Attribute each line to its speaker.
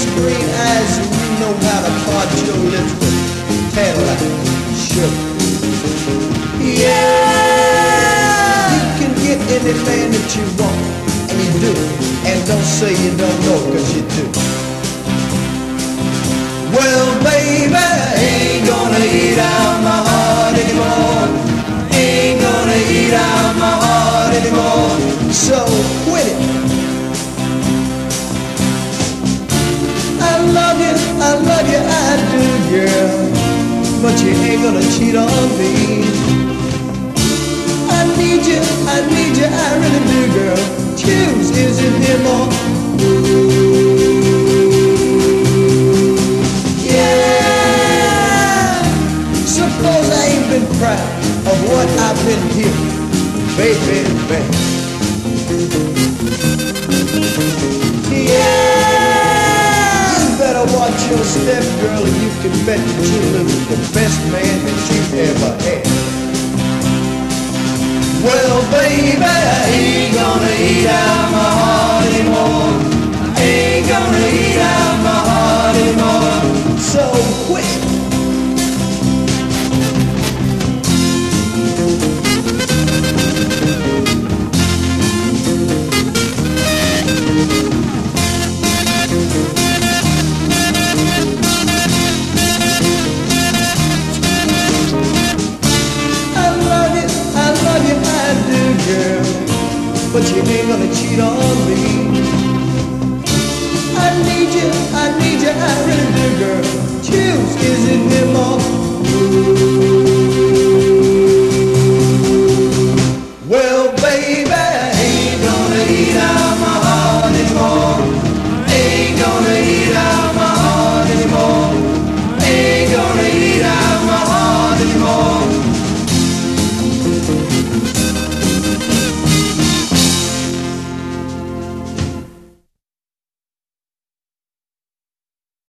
Speaker 1: green eyes and you know how to part your lips with Cadillac sugar. Yeah, you can get any man that you want, and you do. And don't say you don't know, 'cause you do. Well, baby, I ain't gonna eat out my heart anymore. Ain't gonna eat out my heart anymore. So quit it. I love you, I do, girl. But you ain't gonna cheat on me. I need you, I really do, girl. Choose, is it him or yeah. Suppose I ain't been proud of what I've been here, baby, baby. Yeah, you better watch your step, girl, and you can bet that you live with the best man that you've ever had. Well, baby, I ain't gonna eat out my heart anymore. Ain't gonna eat out my heart anymore. So quit. But you ain't gonna cheat on me. I need you, I really do, girl. Choose, is it him or